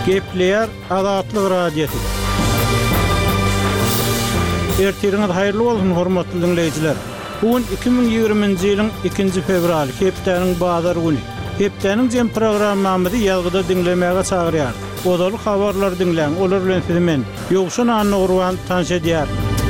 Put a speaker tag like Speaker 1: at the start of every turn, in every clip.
Speaker 1: Gepleyer Azatlyk Radiosu. Ertiriňiz haýyrly bolsun hormatly dinleýijiler. Bugün 2020-nji ýylyň 2-nji fevraly, hepdeniň bazar güni. Hepdeniň jem programmamyzy ýalgyda dinlemäge çagyrýar. Odaly habarlar dinleň, olar bilen sizi men Ýogşan Anna Urwan tanış edýär.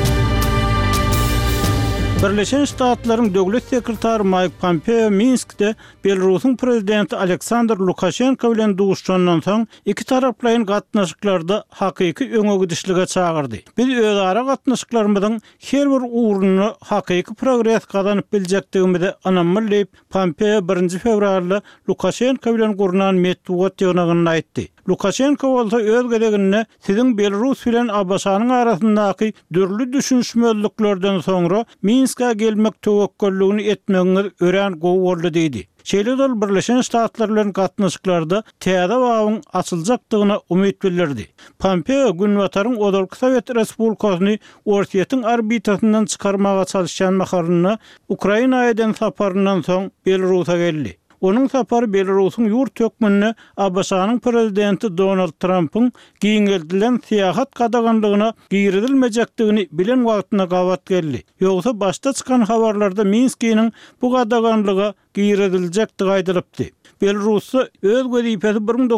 Speaker 1: Birleşen Ştatlaryň döwlet sekretary Mike Pompeo Minskde Belarusyň prezidenti Aleksandr Lukashenko bilen duguşjandan soň iki taraplaryň gatnaşyklarda hakyky öňe gidişlige çagyrdy. Biz özara gatnaşyklarymyzyň her bir uğruny hakyky progress kazanyp biljekdigimizi anamlyp Pompeo 1-nji fevralda Lukashenko bilen gurunan medeniýet ýygnagyny aýtdy. Lukashenko bolsa öz gelegine siziň Belarus bilen Abbasanyň arasyndaky dürli düşünşmezliklerden soňra Minska gelmek töwekkülligini etmegiňiz ören gowy boldy diýdi. Şeýle Birleşen Ştatlar bilen gatnaşyklarda täze bagyň açyljakdygyna umyt bildirdi. Pompeo Günwataryň Odalky Sowet Respublikasyny ortiýetiň arbitrasyndan çykarmaga çalışan maharyny Ukrainaga eden saparyndan soň Belarusa geldi. Onun sapary Belarusyň ýurt hökmüne Abbasanyň prezidenti Donald Trump'yň giňeldilen siýasat gadaganlygyna giýrilmejekdigini bilen wagtyna gawat geldi. Ýogsa başda çykan habarlarda Minskiň bu gadaganlyga giýrilmejekdigi aýdylypdy. Belarusy öz wezipesi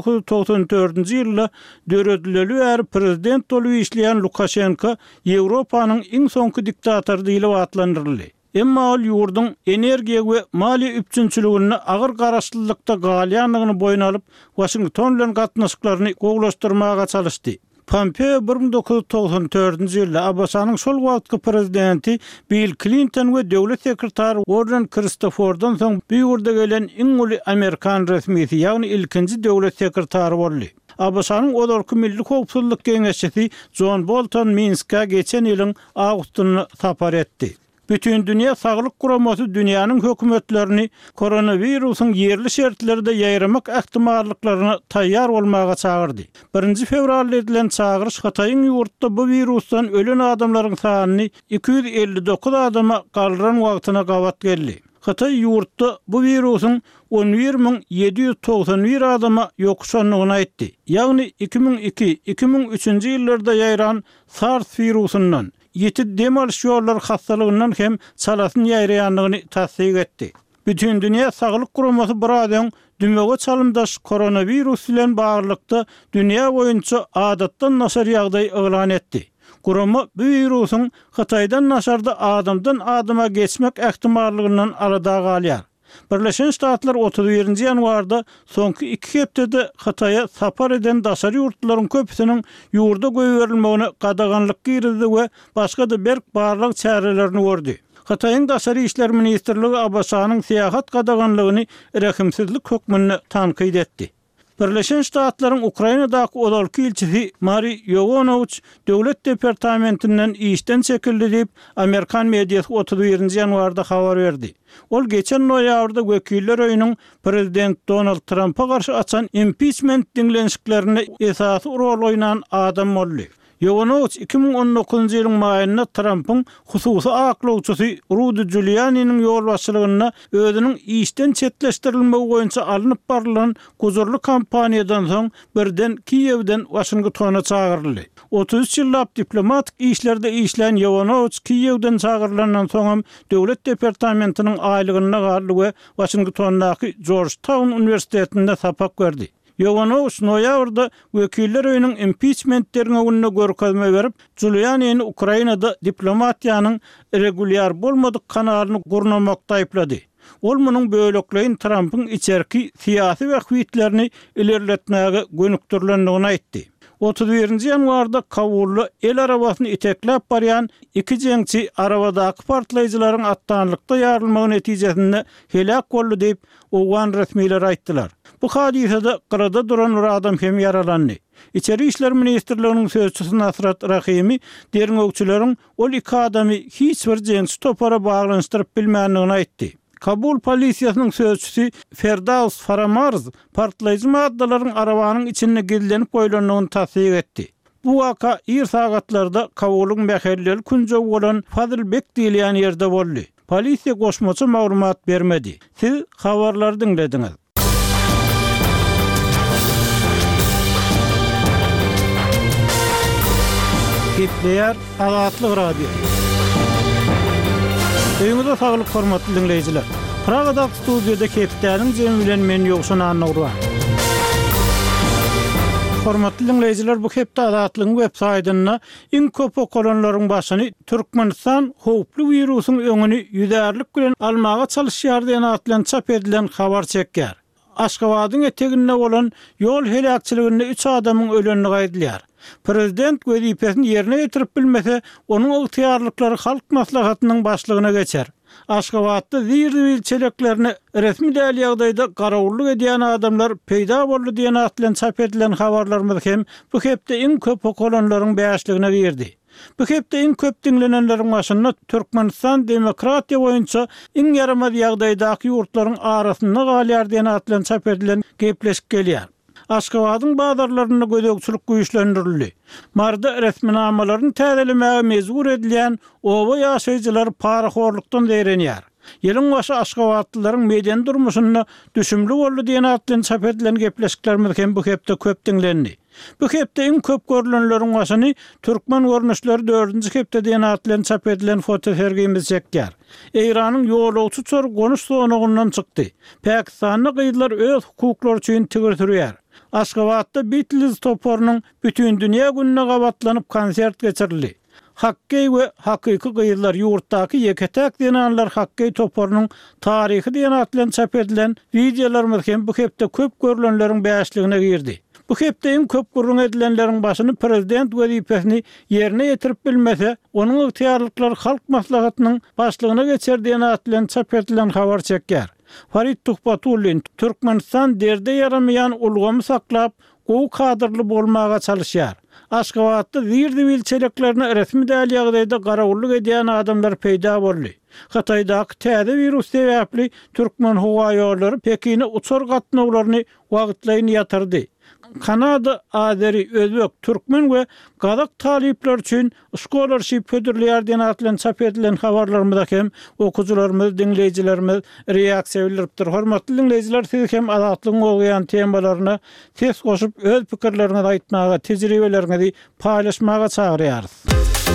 Speaker 1: 1994-nji ýylda döredileli we prezident bolup işleýän Lukashenko Ýewropanyň iň soňky diktatory diýilip atlandyryldy. Emma ol ýurdun energiýa we maliýe üpçünçiligini agyr garaşlylykda galýanlygyny boýuna alyp Washington bilen gatnaşyklaryny gowlaşdyrmaga çalışdy. Pompeo 1994-nji ýylda Abbasanyň şol wagtky prezidenti Bill Clinton we döwlet sekretary Warren Christopher'dan soň bu ýurda gelen iň uly Amerikan resmiýeti, ýagny ilkinji döwlet sekretary boldy. Abbasanyň Odalky Milli Howpsuzlyk Geňeşçisi John Bolton Minsk'a geçen ýylyň awgustyny sapar etdi. Bütün dünýä saglyk guramasy dünýäniň hökümetlerini koronawirusyň yerli şertlerinde ýaýramak ähtimallyklaryna taýýar bolmaga çagyrdy. 1-nji fevralda edilen çagyryş Hataýyň ýurtda bu wirusdan ölen adamlaryň sanyny 259 adama galdyran wagtyna gawat geldi. Hataý ýurtda bu wirusyň 11791 adama ýokuşanlygyny aýtdy. Ýagny 2002-2003-nji ýyllarda ýaýran SARS wirusundan ýetip dem alış ýolları hastalygyndan hem çalasyň ýaýraýanlygyny tasdik etdi. Bütün dünýä saglyk guramasy bir adam dümege çalymdaş koronawirus bilen baglykda dünýä boýunça adatdan naşar ýagdaý elan etdi. Gurama bu wirusyň Hataýdan naşarda adamdan adama geçmek ähtimallygynyň arada galýar. Birleşen Ştatlar 31-nji ýanwarda soňky 2 hepdede Hataýa sapar eden daşary ýurtlaryň köpüsiniň ýurda goýberilmegine gadaganlyk girdi we başga da berk barlyk çärelerini gördi. Hataýyň daşary işler ministrligi Abbasanyň siýasat gadaganlygyny rahimsizlik hökmüne tanqid etdi. Birleşen Ştatlaryň Ukrainadaky odalky ilçisi Mari Yovanovich döwlet departamentinden işden çekildi diýip Amerikan mediýasy 31-nji ýanwarda habar berdi. Ol geçen noýabrda wekiller öýüniň prezident Donald Trump'a garşy açan impeachment diňlenşiklerine esasy rol oýnan adam boldy. Yovanovich 2019-njy ýylyň maýynda Trump'yň hususy aklawçysy Rudy Giuliani'niň ýol başçylygyna özüniň işden çetleşdirilmegi boýunça alınıp baralan guzurly kampaniýadan soň birden Kiýewden Washingtona çagyryldy. 33 ýyllap diplomatik işlerde işleýän Yovanovich Kiýewden çagyrılandan soň döwlet departamentiniň aýlygyna garly we Washingtondaky Georgetown Universitetinde sapak berdi. Yovanovich noýabrda wekiller öýüniň impeachmentlerine günne görkezme berip, Giuliani'ni Ukrainada diplomatiýanyň regulýar bolmadyk kanalyny gurnamakda aýplady. Ol munyň bölegleýin Trump'yň içerki siýasy wagtlerini ilerletmäge gönükdirlendigini aýtdy. 31-nji ýanwarda Kabulda el arabasyny iteklep barýan iki jeňçi arabadaky partlaýjylaryň atdanlykda ýarylmagy netijesinde helak boldy diýip Owgan resmiýetleri aýtdylar. Bu hadisede qırada duran bir adam hem yaralandy. İçeri işler ministrliginiň sözçüsü Nasrat Rahimi derňökçüleriň ol iki adamy hiç bir jeňçi topara baglanşdyryp bilmänligini aýtdy. Kabul polisiýasynyň sözçüsü Ferdaus Faramarz partlaýjy maddalaryň arabanyň içine gizlenip goýulanlygyny tasdik etdi. Bu waka ýer sagatlarda Kabul'un mähelleli kunjow bolan Fazilbek diýilýän ýerde boldy. Polisiýa goşmaçy maglumat bermedi. Siz habarlary dinlediňiz. Gepleýär Azatlyk Radio. Öňüňizde saglyk hormatly dinleýijiler. Pragada studiýada Kepdäniň jemi bilen men ýokşan anaglar. Hormatly dinleýijiler, bu Kepde Azatlygyň web saýtyna iň köp okulanlaryň başyny Türkmenistan howply wirusyň öňüni ýüzärlik bilen almaga çalyşýar diýen atlan çap edilen habar çekýär. Aşgabatyň eteginde bolan ýol helakçyliginde 3 adamyň ölenini gaýdylýar. Prezident wezipesini ýerine ýetirip bilmese, onuň ygtyýarlyklary halk maslahatynyň başlygyna geçer. Aşgabatda zirdi çeleklerini resmi däl ýagdaýda garawullyk edýän adamlar peýda boldy diýen atlan çap edilen habarlarymyz hem bu hepde iň köp okulanlaryň bäşligine girdi. Bu hepde iň köp dinlenenleriň başynda Türkmenistan demokratiýa boýunça iň ýaramaz ýagdaýdaky ýurtlaryň arasynda galýar diýen atlan çap edilen gepleşik gelýär. Aşgabatyň bazarlaryna gödökçilik güýçlendirildi. Marda resminamalaryny täzelemäge mezbur edilýän oba ýaşaýjylar paraxorlukdan zerenýär. Ýylyň başy Aşgabatlylaryň median durmuşyna düşümli boldy diýen atlan çap edilen gepleşiklerimiz hem bu hepde köp dinlendi. Bu hepde iň köp görülenleriň başyny Türkmen görnüşleri 4-nji hepde diýen atlan çap edilen fotosergimiz çekýär. Eýranyň ýolawçy çor gonuş sonugyndan çykdy. Pakistanyň gyýdylar öz hukuklary üçin tigir sürýär. Aşgabatda Beatles toporunyň bütün dünýä gününe gabatlanyp konsert geçirildi. Hakkey we hakyky gyýdylar ýurtdaky ýeketek denanlar hakkey toporunyň taryhy diýen atlan çap edilen videolarymyz hem bu hepde köp görülenleriň bäşligine girdi. Bu hepde iň köp gurrun edilenleriň başyny prezident wezipesini ýerine ýetirip bilmese, onuň ygtyýarlyklary halk maslahatynyň başlygyna geçer diýen atlan çap edilen habar çekýär. Farid Tuhbatullin Türkmenistan derde yaramayan ulgamy saklap, gowy kadrly bolmaga çalyşýar. Aşgabatda zirdi bilçeleklerini resmi däl ýagdaýda garawullyk edýän adamlar peýda boldy. Hataýdaky täze virus sebäpli Türkmen howa ýollary Pekine uçar gatnawlaryny wagtlaýyn ýatyrdy. Kanada, Azeri, Özbek, Türkmen we Gazak talipler üçin scholarship ödülleri diýen atlan çap edilen habarlarymyzda hem okuwçylarymyz, dinleýijilerimiz reaksiýa bildiripdir. Hormatly dinleýijiler, siz hem Azatlygyň bolýan temalaryna ses goşup öz pikirlerinizi aýtmaga, tejribelerinizi paýlaşmaga çagyrýarys.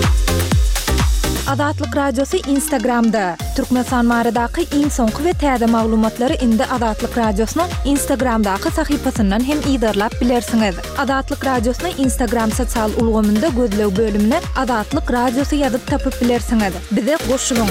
Speaker 2: Azatlyk Radiosu Instagramda. Türkmenistan baradaky iň soňky we täze maglumatlary indi Azatlyk Radiosynyň Instagramdaky sahypasyndan hem ýydarlap bilersiňiz. Azatlyk Radiosyny Instagram sosial ulgamynda gözlew bölümine Azatlyk Radiosu ýazyp tapyp bilersiňiz. Bize goşulyň.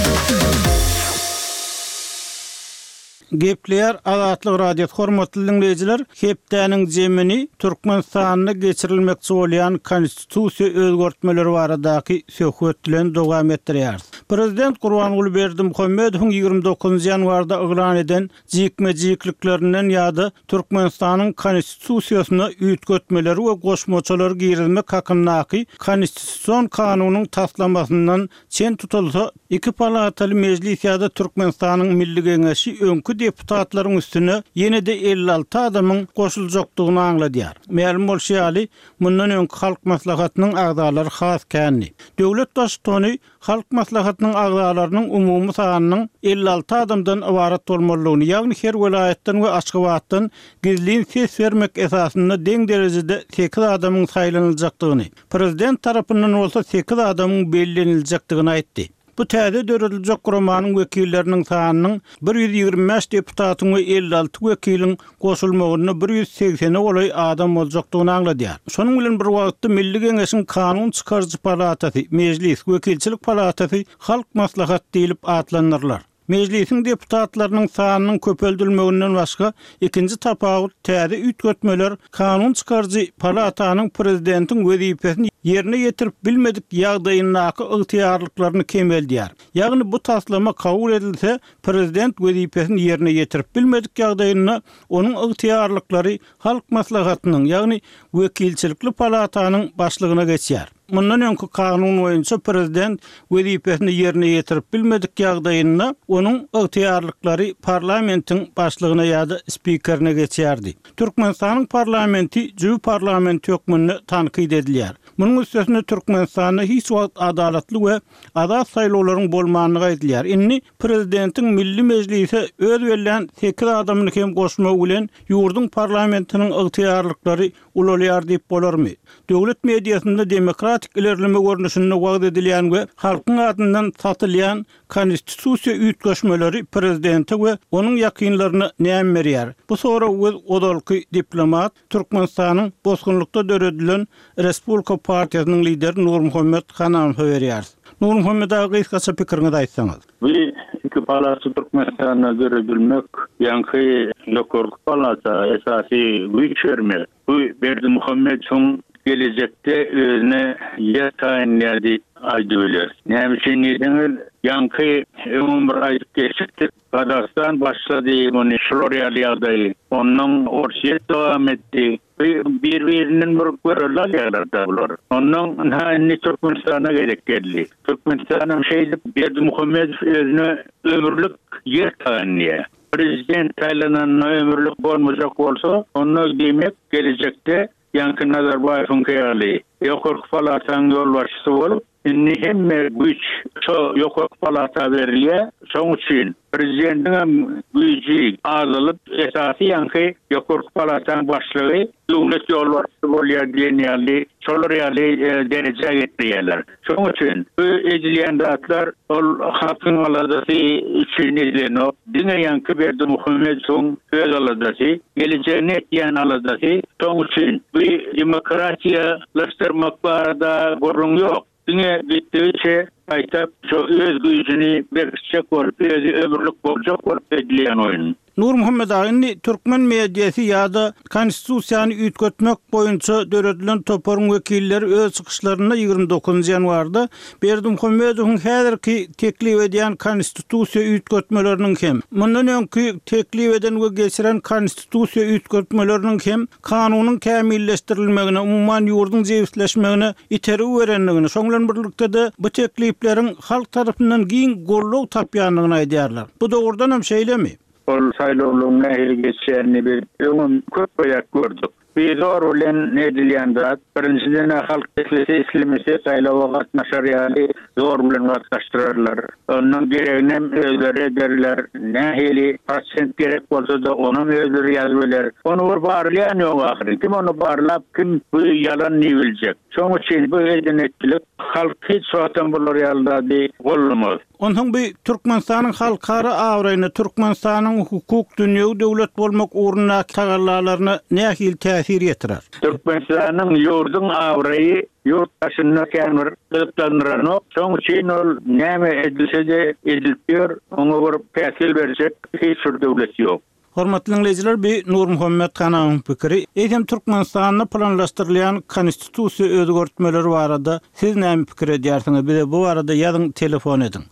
Speaker 1: Gepleýär Azatlyk Radio hormatly dinleýijiler, Kepdäniň jemini Türkmenistanyna geçirilmekçi bolýan konstitusiýa özgertmeleri baradaky söhbet bilen dowam etdirýär. Prezident Gurbanuly Berdimuhammedowyň 29 ýanwarda yglan eden jikme-jiklerinden ýa-da Türkmenistanyň konstitusiýasyna üýtgetmeleri we goşmaçylary girilmek hakyndaky konstitusiýon kanunynyň taslanmasyndan çen tutulsa, iki palataly mejlis ýa-da Türkmenistanyň Milli Geňeşi öňkü deputatlaryň üstüne ýene-de 56 adamyň goşuljakdygyny aňladýar. Ma'lum bolýarly, mundan öňkü halk maslahatynyň agdalary has känni. Döwlet başçyny halk maslahatynyň agdalarynyň umumy sanynyň 56 adamdan ibaret bolmalygyny, ýagny her welaýetden we Aşgabatdan gizlin ses bermek esasynda deň derejede 8 adamyň saýlanyljakdygyny, prezident tarapyndan bolsa 8 adamyň belleniljakdygyny aýtdy. Bu täze dörediljek guramanyň wekilleriniň sanynyň 125 deputatyň we 56 wekiliň goşulmagyny 180 olay adam boljakdygyny aňladýar. Şonuň bilen bir wagtda Milli Geňeşiň kanun çykarjy palatasy, mejlis, wekilçilik palatasy halk maslahat diýilip atlanyrlar. Mejlisiň deputatlarynyň sanynyň köpeldilmeginden başga ikinji tapawut täze üýtgetmeler kanun çykarjy palatanyň prezidentiň wezipesini ýerine ýetirip bilmedik ýagdaýyndaky ygtyýarlyklaryny kemeldýär. Ýagny bu taslama kabul edilse, prezident wezipesini ýerine ýetirip bilmedik ýagdaýyna onuň ygtyýarlyklary halk maslahatynyň, ýagny wekilçilikli palatanyň başlygyna geçýär. Mundan öňkü kanun boýunça prezident wezipesini ýerine ýetirip bilmedik ýagdaýyna onuň ygtyýarlyklary parlamentiň başlygyna ýa-da spikerine geçýärdi. Türkmenistanyň parlamenti jübi parlament hökmüni tanqid edilýär. Bunun üstesine Türkmenistan'da hiç wagt adalatly we azat saýlawlaryň bolmagyny aýdylýar. Inni prezidentin Milli Mejlisi öz berilen 8 adamyny hem goşmagy bilen ýurdun parlamentiniň ygtyýarlyklary ulalýar diýip bolarmy? Döwlet mediýasynda demokratik ilerleme görnüşinde wagt edilýän we halkyň adyndan satylýan konstitusiýa üýtgeşmeleri prezidenti we onuň ýakynlaryny näme berýär? Bu sonra odalky diplomat Türkmenistanyň bozgunlukda döredilen Respublika Partiýasynyň lideri Nurmuhammed Kanamow berýär. Nurmuhammed ağa kısa pikirini aýtsaňyz.
Speaker 3: Bu iki palata Türkmenistan'a döredilmek, yankı lokorluk palata esasi güç vermek. Bu Berdimuhammed'in gelecekte özüne yer tayinledi aýdylar. Näme neden yankı bir aydyp geçirdik. Kazakistan başladı bunu Floriyalıyadayı. Onun orsiyet devam etti. Bir-birinin mürkverler yerlerde bular. Onun Türkmenistan'a gerek geldi. Türkmenistan'ın Berdimuhammed özüne ömürlük yer tayinledi. Prezident Taylan'ın ömürlük bolmayacak olsa, onu demek gelecekte Yankı Nazarbayev'in kıyali. Yokurk Palata'n yol başçısı olup, hemme güç Yokurk Palata verilýär. Şoň üçin prezidentin güýji azalyp esasy yankı Yokurk Palata'n başlygy döwlet yol başçysı bolýar diýenýärdi. Şolar ýaly derejä getirýärler. Şoň üçin bu edilýän zatlar ol halkyň aladasy üçin edilýär. Diňe yankı Berdimuhammedoň öz aladasy, geleceğini etýän aladasy. Şoň üçin bu demokratiýalaşdyrmak barada gorun ýok. Diňe gitdiçe aýtap, şu öz güýjüni berkişe korup, özü ömürlük boljak korup edilýän oýun.
Speaker 1: Nurmuhammed ağa, Türkmen mediýasy ýa-da konstitusiýany üýtgetmek boýunça döredilen toparyň wekilleri öz çykyşlaryna 29 ýanwarda Berdimuhammedowyň häzirki teklip edýän konstitusiýa üýtgetmeleriniň hem mundan öňkü teklip eden we geçiren konstitusiýa üýtgetmeleriniň hem kanunyň kämilleşdirilmegine, umumyň ýurdun jewitleşmegine iteri berenligini, şoňlan birlikde de bu teklipleriň halk tarapyndan giň gollaw tapýanlygyny aýdýarlar. Bu dogrudan hem şeýlemi?
Speaker 3: Ol saýlawlaryň nähili geçýärni bir öňüm köp ýak gördük. Bir zor bilen edilýän zat, birinciden halk teklisi islemese saýlawa gatnaşar ýaly zor bilen gatnaşdyrarlar. Onuň geregine özleri ederler. Nähili prosent gerek bolsa da onu özleri ýazbylar. Onu barlaýan ýok ahyrı. Kim onu barlap, kim bu ýalan biljek. Şoň üçin bu edenetlik halk hiç soatan bolar ýalda bolmaz.
Speaker 1: Onun bir Türkmenistanyň halkara awraýyny, Türkmenistanyň hukuk, dünýäwi döwlet bolmak uğruna tagallalaryna nähili täsir ýetirer?
Speaker 3: Türkmenistanyň ýurdun awraýy yurttaşyna kämir gyplandyran. Şoň üçin ol näme edilse-de edilýär, oňa bir täsir berjek hiç bir döwlet ýok.
Speaker 1: Hormatly dinleyijiler, bir Nurmuhammed Kanamow pikiri. Eýsem Türkmenistanda planlaşdyrylýan konstitusiýa özgertmeleri barada siz näme pikir edýärsiňiz? Bir de bu barada ýazyň, telefon edin.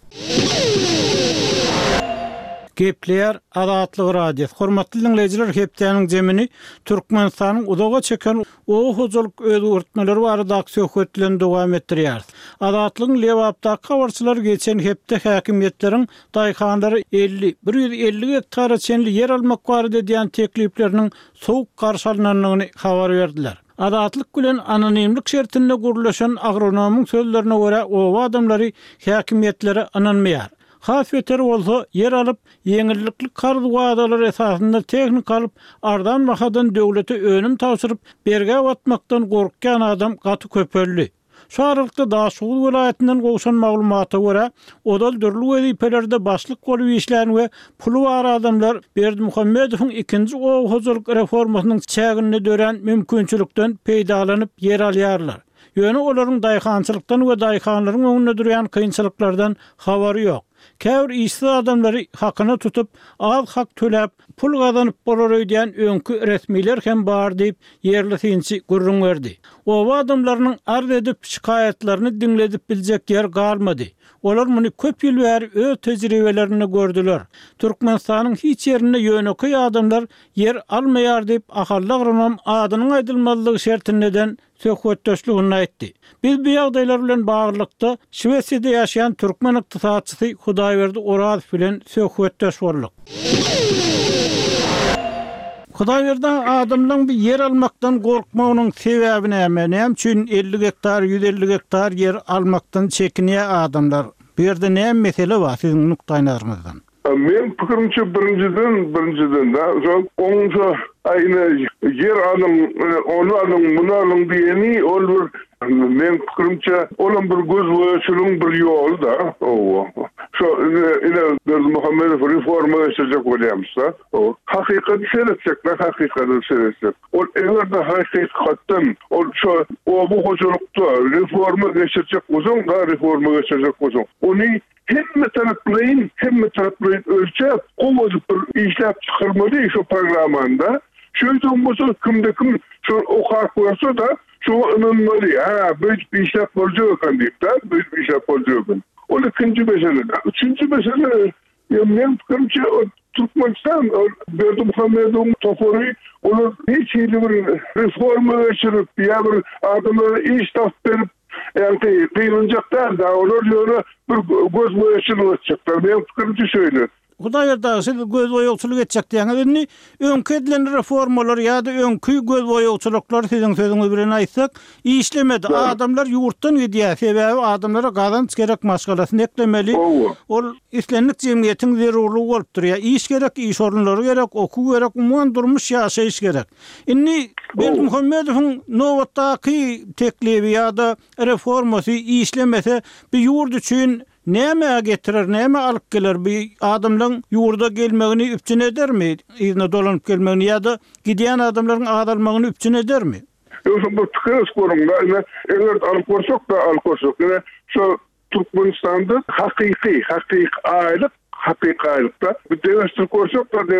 Speaker 1: Gepler Azatlyk radiosu. Hormatly dinleyijiler, hepdeniň jemini Türkmenistanyň uzaga çeken o hozurluk özgertmeleri barada söhbetlen dowam etdirýär. Azatlygyň lewapda kawarçylar geçen hepde häkimiýetleriň daýkandary 150 hektara çenli yer almak barada diýen teklipleriniň sowuk garşylananyny habar berdiler. Azatlyk bilen anonimlik şertinde gurulýan agronomyň sözlerine görä o adamlary häkimiýetlere ananmaýar. Has beter bolsa yer alıp yeňillikli karz wadalar esasında teknik alıp ardan bahadan döwlete önüm tapşyryp berge atmaktan gorkýan adam gaty köpelli. Şu aralykda Daşugur welaýatynyň gowşan maglumaty görä odal dürli wezipelerde başlyk bolup işlän we pulu bar adamlar Berdimuhammedowyň ikinji hozurluk reformasynyň çägini dören mümkinçilikden peýdalanyp yer alýarlar. Ýöne olaryň daýkançylykdan we daýkanlaryň öňünde durýan kynçylyklardan habary ýok. Käwr işsiz adamlary hakyna tutup, az hak töläp, pul gazanyp bolar öýdýän öňkü resmiler hem bar diýip yerli gurrun berdi. O adamlaryň arz edip şikaýetlerini dinledip biljek yer galmady. Olar muny köp ýyl bäri öz tejribelerini gördüler. Türkmenistanyň hiç ýerinde ýöneköý adamlar yer almaýar diýip ahalla agronom adynyň aýdylmalygy şertinden söhbetdeşligini aýtdy. Biz bu ýagdaýlar bilen baglykda Şwesiýada ýaşaýan türkmen ykdysatçysy Hudaýberdi Orazow bilen söhbetdeş bolduk. Hudaýberden adamlaryň bir yer almakdan gorkmagynyň sebebi näme? Näme üçin 50 hektar, 150 hektar yer almakdan çekinýär adamlar? Bu ýerde näme mesele bar siziň nukdaýnaryňyzdan?
Speaker 4: Men pikirimçe birinciden da onunca aynı yer alım, onu alım, bunu alım diyeni olur. Men pikirimçe olan bir göz boyaçılığın bir yolu da. Şu yine Muhammed reforma geçecek olayımsa, hakikati seyredecek. O eğer de hakikatten, o bu hocalıkta reforma geçecek olsun, onu hem taraflayın ölçüp, o bir işlep çıkarmalı şu programında. Şöyle olmasa kim şu okar koyarsa da şu inanmalı. Böyle bir işlep olacak kan deyip de, böyle bir işlep olacak. O ikinci mesele. Üçüncü mesele, ben fikrimce Türkmenistan, Berdi Muhammed'in toporu, onu hiç iyi bir reforma geçirip, ya bir adamlara iş taf verip, yani kıyılacaklar da, onlar yöne bir göz boyaçını olacaklar. Ben fikrimce şöyle.
Speaker 1: Hudaýberden siz göz boýagçylyk etjek diýeňizni öňkü edilen reformalar ýa-da öňkü göz boýagçylyklar siziň sözüňiz bilen aýtsak işlemedi. Adamlar ýurtdan gidýär, sebäbi adamlara gazanç gerek maşgalasyny eklemeli. Ol islenlik jemgyýetiň zerurlugy bolup durýar. İş gerek, iş orunlary gerek, okuw gerek, umman durmuş ýaşaýyş gerek. Inni Berdi Muhammedowyň nowatdaky teklibi ýa-da reformasy işlemese bir ýurt üçin näme getirir, näme alyp gelir? Bir adamlaryň ýurda gelmegini üpçün edermi? Ýa-da dolanyp gelmegini ýa-da gidýän adamlaryň adalmagyny üpçün edermi?
Speaker 4: Ýoksa bu pikir sorunlar, eger alyp görşek, şu Türkmenistanda hakiki aýlykda bir devletçilik görşek da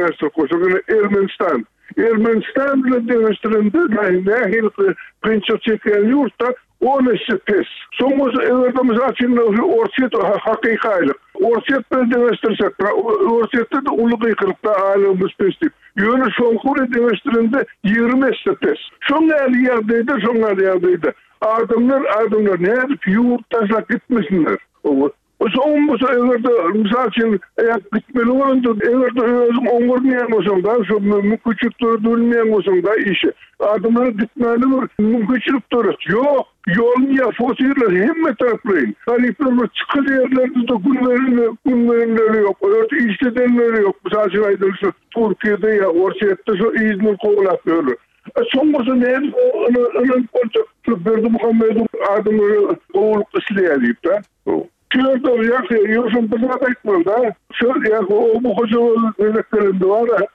Speaker 4: Ermenistan bilen devletçiliginde nähil prinçip çeken ýurtda onu pes. Soňra everde mesela orçet hakiki aýlyk. Orçet bilen devletçilik, orçetde de ulugy ýykyrykda aýlygymyz pesdip. Ýöne şoňkury devletçiliginde 20 pes. Şoňa ýerde adamlar näme ýurt taşlap gitmesinler. Son bu everde misal için gitmeli olunca everde özüm oňgurmaýan bolsam da şu mümkinçilikleri bilmeýän bolsam da işi adamlar gitmeli mümkinçilik durur. Yok yolun fosiller hemme taraflayın. Talipler çıkılı yerlerde de günverinleri yok. Örtü işledenleri yok. Misal için şu Türkiye'de ya Orçet'te şu İzmir kovulap böyle. Son bu ne? Onun Berdi Muhammed'in adamları kovulup işleýär de. Şurada yoşun bir etmem da. Şöyle ya bu hocaların eleklerinde var da.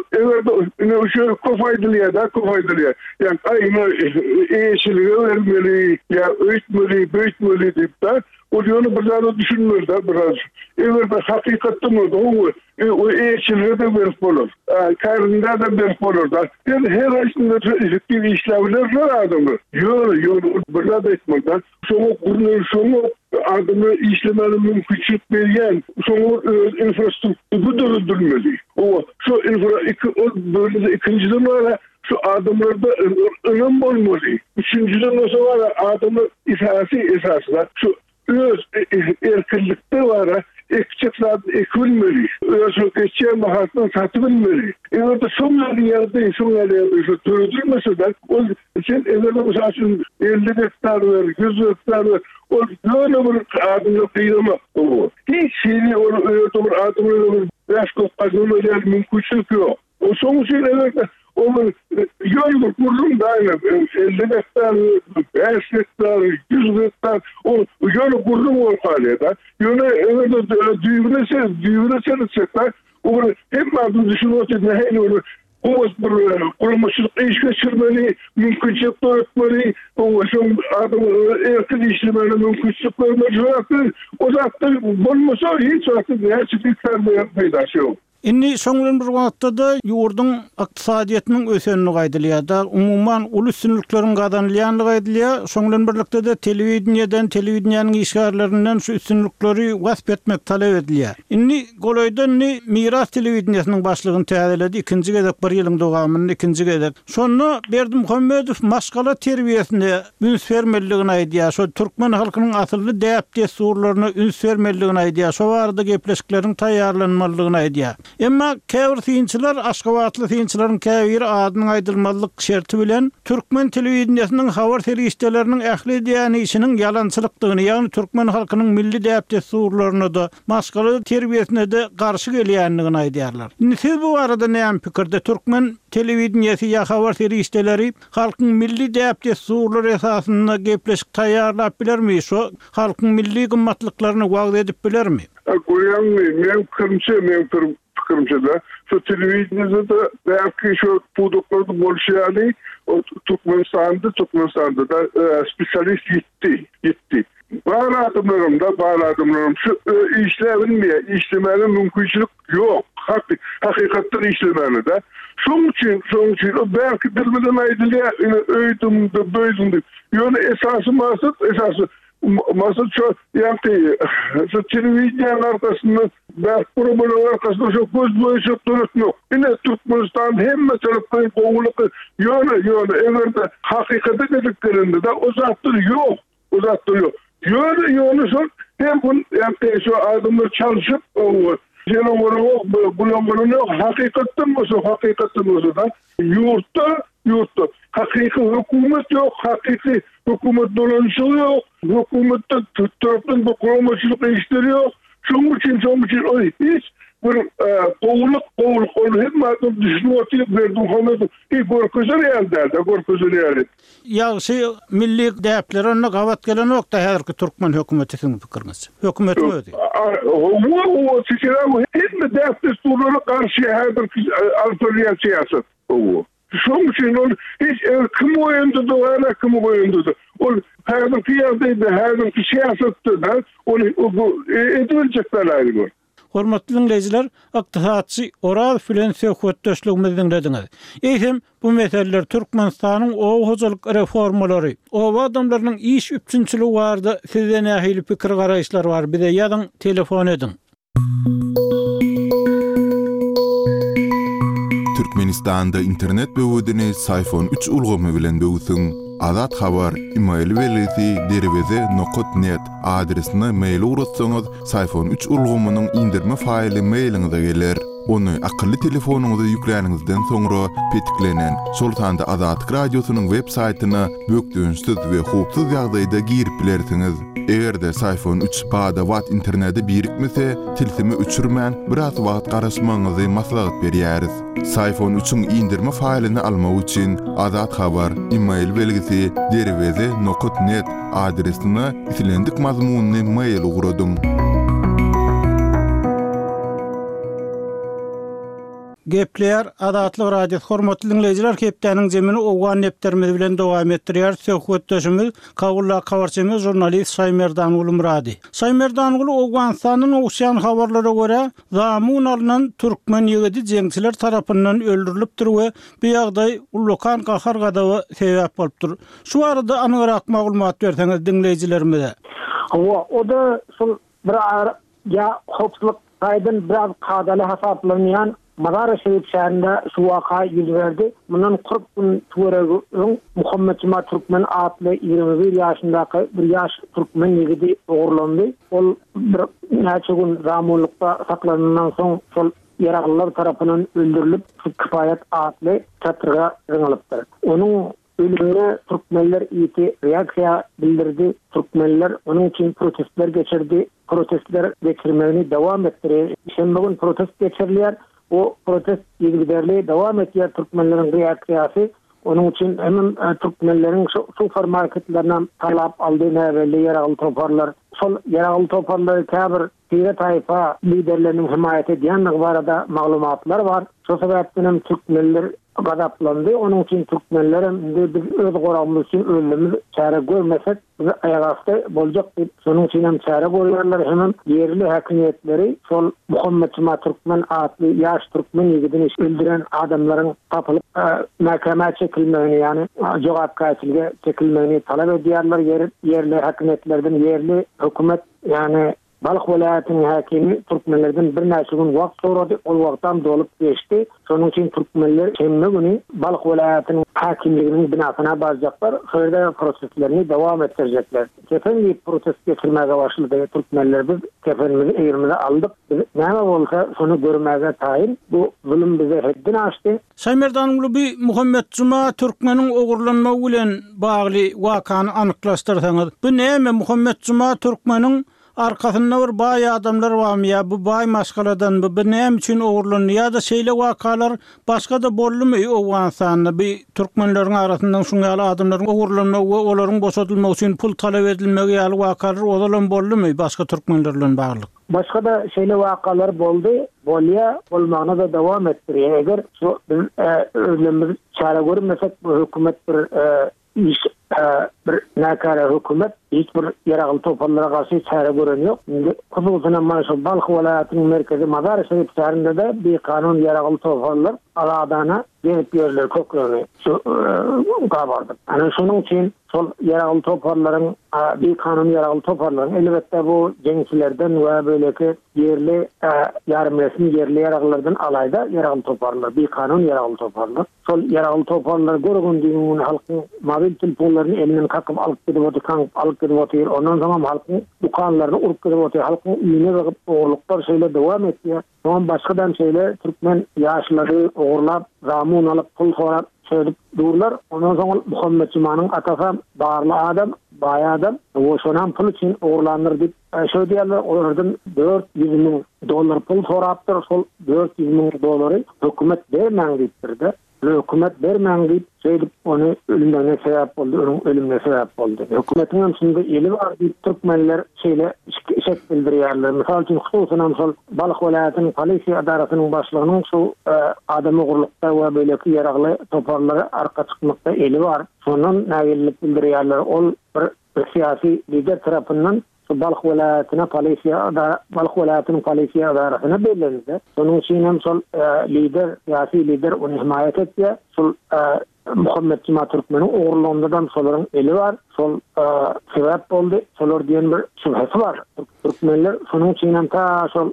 Speaker 4: Şu kofaydılıya. Yani aynı eşiliğe vermeli, ya öğütmeli deyip de. O yönü biraz düşünmüyor da biraz. Evet hakikaten o eşiliğe de verip olur. Karnında da verip olur da. Yani her aslında bir işlevler var adamı. Yolu biraz etmem da. Şunu adamı işlemenin mümkünçülük berýän, şoňa infrastruktury döndürmeli. Şu böyle ikinciden var şu adamlarda önem bolmaly. Üçüncüden var adamlar esaslar şu öz erkinlikde var. Ekçekler ekilmeli. Özü geçen mahattan satıbilmeli. Evet sonları yerde şu döndürmese de o sen evlerde mesela 50 hektar ver, 100 hektar ver. O böyle bir adamla kıyılmak. Hiç şeyini adamla yaş kopazılmayan mümkünçülük yok. O son şey evet yol kurdum da 50 hektar, 5 hektar, 100 hektar o yolu kurdum o halde. Yöne evet düğüne çekler. O hep adım düşünüyordu ne hele olur. O bir kurulmuşluk iş geçirmeli, mümkünçülük öğretmeli, o adamı erken işlemeli, mümkünçülük vermeli. O zaten bulmasa hiç artık gerçekten peydası yok.
Speaker 1: Inni soňlan bir wagtda da ýurduň ykdysadyýatynyň ösenini gaýdylýar da umumyň ulus üstünlikleriň gazanylýanlygy gaýdylýar. Soňlan birlikde de telewizionyanyň işgärlerinden şu üstünlikleri gasp etmek talep edilýär. Inni golaýdan Miras telewizionyasynyň başlygyny täzeledi. Ikinji gezek bir ýylyň dowamyny ikinji gezek. Şonu Berdi Muhammedow maşgala terbiýesine üns bermeligini aýdýar. Şo türkmen halkynyň asylly däp desurlaryna üns bermeligini aýdýar. Şo barada gepleşikleriň taýýarlanmalygyny aýdýar. Emma käbir synçylar Aşgabatly synçylaryň käbiri adynyň aýdylmalyk şerti bilen türkmen telewizionynyň habar terişdeleriniň ähli diýenişiniň ýalançylykdygyny, ýagny türkmen halkynyň milli däp desturlaryna da, maskaly terbiýesine de garşy gelýändigini aýdýarlar. Siz bu arada näme pikirde? Türkmen telewizonyny ýa habar terişdeleri halkyň milli däp desturlary esasyna gepleşik taýýarlap bilermi? Şo halkyň milli gymmatlyklaryny wagt edip bilermi?
Speaker 4: Men fikrimçe de şu televizyonda da belki şu produkları bolşayalı o Türkmenistan'da da spesyalist gitti. Bağladımlarım şu işlemenin mümkünçülük yok. Hakikaten işlemeli de. Şunun için belki bilmeden aydılıyor, öydüm. Yani esası şu şu televizyonun arkasında belki programın arkasında şu göz boyucu durutmuyor. Yine Türkmenistan hem mesela kovuluk yönü eğer de hakikati dediklerinde de uzattır yok. Yönü son hem bu şu adımlar çalışıp hakikatten olsa da yurtta hakiki hükümet yok, hakiki hükümet dolanışığı yok, hükümette taraftan bu kurulmacılık işleri yok. Şunun için hiç bir kovuluk onu hem madem düşünüyordu verdim Muhammed'in görküzü yani.
Speaker 1: Ya milli däpleri onu gavat gelen nokta häzirki Türkmen hökümetiň pikiriňiz. Hökümet öýdi.
Speaker 4: O çekilen hem däp desturlaryna karşı häzirki altoriýal siýasat. Şunun için hiç kim oyundu. O häzirki häzirki siýasatda da onu edilecekler aýdylar.
Speaker 1: Hormatly dinleyijiler, ykdysatçy Oraz bilen söhbetdeşligimizi dinlediňiz. Eýsem bu meseleler Türkmenistanyň owa hojalyk reformalary, owa adamlarynyň iş üçinçiligi bardy. Sizde nähili pikir garaýşlar bar? Bize ýazyň, telefon edin.
Speaker 5: Türkmenistanda internet böwüdini Sayfon 3 ulgamy bilen böwüsüň. Azat habar email welisi derweze.net adresine mail uratsaňyz Sayfon 3 ulgamynyň indirme faýly mailiňize geler. Onu akıllı telefonuňyza ýüklenigizden soňra petiklenen Sultanda Azatlyk radiosynyň web saýtyna bökdüňsiz we hupsuz ýagdaýda girip bilersiňiz. Egerde Sayfon 3 bada wat interneti birikmese, tilsimi öçürmän biraz wagt garaşmaňyzy maslahat berýäris. Sayfon 3'ün indirme faýlyny almak üçin Azat habar email belgisi derweze.net adresine isilendik mazmunyny mail ugradyň.
Speaker 1: Gepler Azatlyk radiosyny hormatly dinleyijiler, hepdeniň jemini owgan nepterimiz bilen dowam etdirýär. Söhbetdeşimiz Kagulla kabarçymyz jurnalist Saýmerdan Ulumrady. Saýmerdan ul Owganstanyň owşan habarlara görä, zamun alynan türkmen ýigidi jeňçiler tarapyndan öldürilipdir we bu ýagdaý Ulukan gahar gadawy sebäp bolupdyr. Şu arada anyrak maglumat berseňiz dinleyijilerimize.
Speaker 6: O da şol bir ya hopslyk taýdan biraz kadaly hasaplanýan Mazar-ı Şerif şäherinde şu waka ýüz berdi. Mundan 40 gün töweregi Muhammed Cuma Türkmen adly 21 ýaşyndaky bir ýaş türkmen ýigidi ogurlandy. Ol bir näçe gün zamonlukda saklanandan soň şol ýaraglylar tarapyndan öldürilip Kifayet adly çatyrga ýyňylypdyr. Onuň ölümüne Türkmenler ýeti reaksiýa bildirdi. Türkmenler onun için protestler geçirdi. Protestler geçirmegini dowam etdirýär. Şembe gün protest geçirilýär. O protest ýigderli dowam etýär türkmenleriň reaksiýasy. Onun için hemen Türkmenlerin supermarketlerden talap aldığına belli yaragılı toparlar. Sol yaragılı toparları käbir tire tayfa liderlerinin himayet ediýänligi barada maglumatlar var. Şu sebäpden Türkmenler gadaplandy. Onun için Türkmenlerin biz öz goramyz üçin ölümüz çare görmesek aýagastı boljak diýip şonuň üçin hem çare görýärler. Hemen yerli häkimetleri sol Muhammed Cuma Türkmen adly ýaş türkmen ýigidini öldüren adamlaryň tapylyp mahkemeye çekilmegini, yani jogapkärçilige çekilmegini talap edýärler. Yerli häkimetlerden yerli hökümet, yani Balık vilayetinin hakimi Türkmenlerden bir näçe gün wagt soradı. Ol wagtdan dolup geçti. Şonuň üçin Türkmenler şemme günü Balık vilayetinin hakimliginin binasyna barjaklar. Şeýle proseslerini dowam ettirecekler. Kefen bir proses geçirmäge başladı Türkmenler. Biz kefenimizi eýirmede aldyk. Näme bolsa şonu görmäge taýin. Bu zulüm bize heddin açtı.
Speaker 1: Saýmerdan Uluby Muhammed Cuma Türkmeniň ogurlanma bilen bagly wakany anyklaşdyrsaňyz. Bu näme Muhammed Cuma Türkmeniň arkasynda bir baý adamlar barmy ýa bu baý maşgaladan bu näme üçin ogurlanýar ýa-da şeýle wakalar başga da bolmy Owganistanda bir türkmenleriň arasyndan şuňaly adamlaryň ogurlanma we olaryň boşadylmagy üçin pul talap edilmegi ýaly wakalar odalan bolmy başga türkmenler bilen baglyk.
Speaker 6: Başka da şeyle vakalar boldu. Bolya olmağına da devam ettiriyor. Eğer şu özlemimiz çare görmesek bu hükümet bir nakara hükümet hiçbir yaragıl toparlara karşı çare gören yok. Kuzulsuna maaşı Balık vilayetinin merkezi Mazar-ı şehrinde de bir kanun yaragıl toparlar aladana gelip yerler koklarını kabardı. Yani şunun için sol yaragıl toparların bir kanun yaragıl toparların elbette bu cenkçilerden ve böyleki yerli yarım resmi yerli yaragıllardan alayda yaragıl toparlar. Bir kanun yaragıl toparlar. Sol yaragıl toparlar görgün düğünün halkın mobil telefonlarını elinden kakıp alıp gidip oturuyor. Ondan zaman halkın dukanlarını urup gidip oturuyor. Halkın iyine bakıp oğurluklar şeyle devam ediyor. Son başkadan şeyle Türkmen yaşları oğurlap, ramun alıp, pul sorap, söyleyip dururlar. Ondan sonra Muhammed Cuma'nın atasa bağırlı adam, bayağı adam, o sonan pul için uğurlanır deyip şöyle diyorlar, onlardan $400,000 pul soraptır, sol $400,000 hükümet vermen deyiptirdi. Hükümet vermen deyip söyleyip onu ölümlerine sebep oldu, onun ölümüne sebep oldu. Hükümetin hemsinde eli var deyip Türkmenler şeyle şek bildiriyorlar. Misal için hususen misal Balık vilayetinin polisiya adaratının başlığının şu adamı uğurlukta ve böyleki yaraglı toparları arka çıkmakta eli var. Sonun nägellik bildiriyorlar. Ol bir siyasi lider tarafından Balık vilayetine Balık vilayetinin polisiya adaratına belirlendi. Sonun için hem sol siyasi lider onu himayet etti. Sol Muhammed Cuma Türkmen'in uğurlandıdan soların eli var. Sol sebep oldu. Solar diyen bir şüphesi var. Türkmenler sonun için ta sol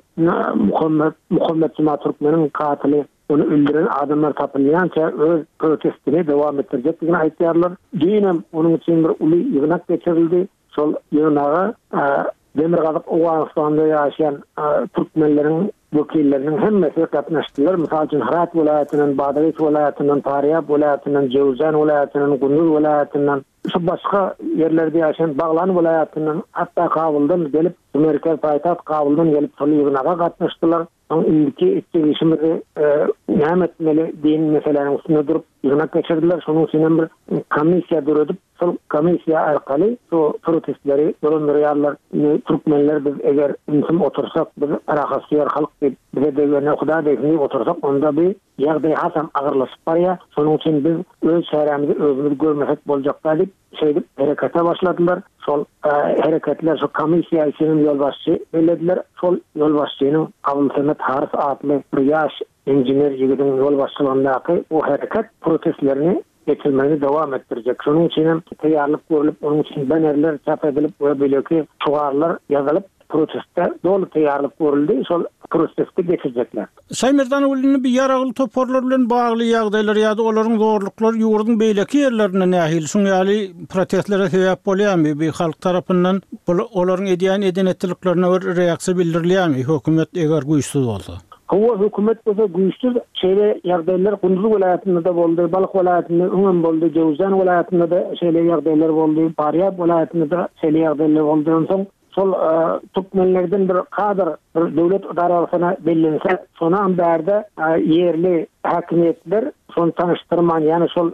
Speaker 6: Muhammed Cuma Türkmen'in katili onu öldüren adamlar tapılayanca öz protestini devam ettireceklerini ayıtlarlar. Dinem onun için bir ulu yığınak geçirildi. Sol yığınağı Demirgazık Owganistan'da yaşayan Türkmenlerin vekillerinin hemmesi katnaştılar. Misal için Herat vilayetinden, Badagis vilayetinden, Tariyab vilayetinden, Cevzan vilayetinden, Gündüz vilayetinden, şu başka yerlerde yaşayan Bağlan vilayetinden, hatta Kabul'dan gelip, Merkez Payitaht Kabul'dan gelip sol yığınağa katnaştılar. Indiki işimizi näme etmeli diýen meselelerin üstüne durup yığınak geçirdiler. Şonun için bir komissiya durup sol komissiya arkaly şu protestleri göründürýärler. Türkmenler biz eger insim otursak, biz arahasyar halk bize de Huda diýip otursak, onda bir ýagdaý hasam agyrlaşyp barýar. Şonun için biz öz şäherimizi özümüz görmesek boljak diýip şeydip harekata başladılar. Sol hareketler şu komissiya için yol başçı belediler. Sol yol başçının Abdülhamid Haris adlı bir yaş injiner yigidin yol başçılığındaki o hareket protestlerini geçirmeni devam ettirecek. Şunun için tayarlık görülüp, onun için banerler çap edilip ve böyleki çuvarlar yazılıp proteste dolu tayarlık görüldü. Sol protesti geçirecekler.
Speaker 1: Saýmerdan Ulyny bir yaragly toparlar bilen bagly ýagdaýlar ýa-da olaryň zorluklar ýurduň beýleki ýerlerine nähil şuňaly protestlere sebäp bolýarmy? Bir halk tarapyndan olaryň edenetliklerine bir reaksiýa bildirilýärmi? Hökümet eger güýçsiz bolsa.
Speaker 6: Hava hükümet bolsa güýçsiz şeýle ýagdaýlar Gündüz vilayetinde de boldy, Balyk vilayetinde öňem boldy, Jowzan vilayetinde de şeýle ýagdaýlar boldy, Paryab vilayetinde de şeýle ýagdaýlar boldy. Sol Türkmenlerden bir kadr bir devlet idarasyna bellense, sondan berde yerli hakimiyetler son tanıştırman, yani sol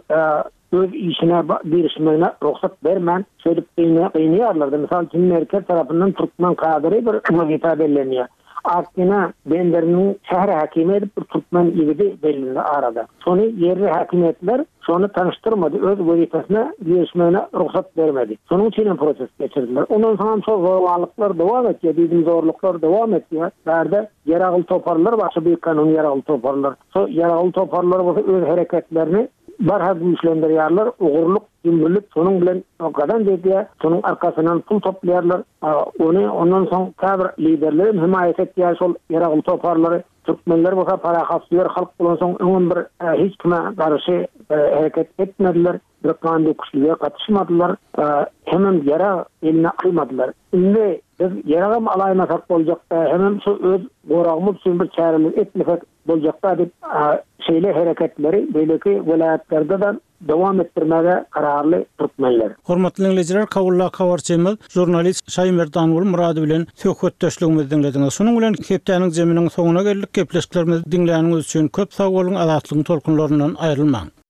Speaker 6: öz işine girişmegine ruhsat vermen, söylüp gynýarlar. Misal için merkez tarafından Türkmen kadri bir vazife bellenýär. Aslında benderinin şehir hakimi edip bir Türkmen yigidi belli arada. Sonu yerli hakimiyetler sonu tanıştırmadı. Öz vazifesine girişmegine ruhsat vermedi. Sonun için proses geçirdiler. Ondan sonra zorluklar devam ediyor. Bizim zorluklar devam ediyor. Berde yaragıl toparlar, başka bir kanun yaragıl toparlar. Yaragıl toparlar öz hareketlerini barha güýçlendirýärler, ugurluk, jümbürlük şonuň bilen o gadan diýip, şonuň arkasyndan pul toplaýarlar. Ony ondan soň käbir liderler himayet etýär şol ýaragyl toparlary. Türkmenler bolsa para hasýar halk bolan soň öňün bir hiç kime garşy hereket etmediler. Bir kandy güçlüge gatnaşmadylar. Hemen yara eline almadylar. Indi biz yaragam alaymasak boljakda, hemen şu öz goragymyz üçin bir çärelik etmesek boljakda diýip şeýle hereketleri beýleki welayatlerde da dowam etdirmäge kararly Türkmenler.
Speaker 1: Hormatly dinleyijiler, Kawulla Kawarçymyz jurnalist Şaýmerdan Murady bilen söhbetdeşligimizi dinlediňiz. Şonuň bilen Kepdäniň jeminiň soňuna geldik. Gepleşiklerimizi dinleýäniňiz üçin köp sag bolun. Azatlygyň tolkunlaryndan aýrylmaň.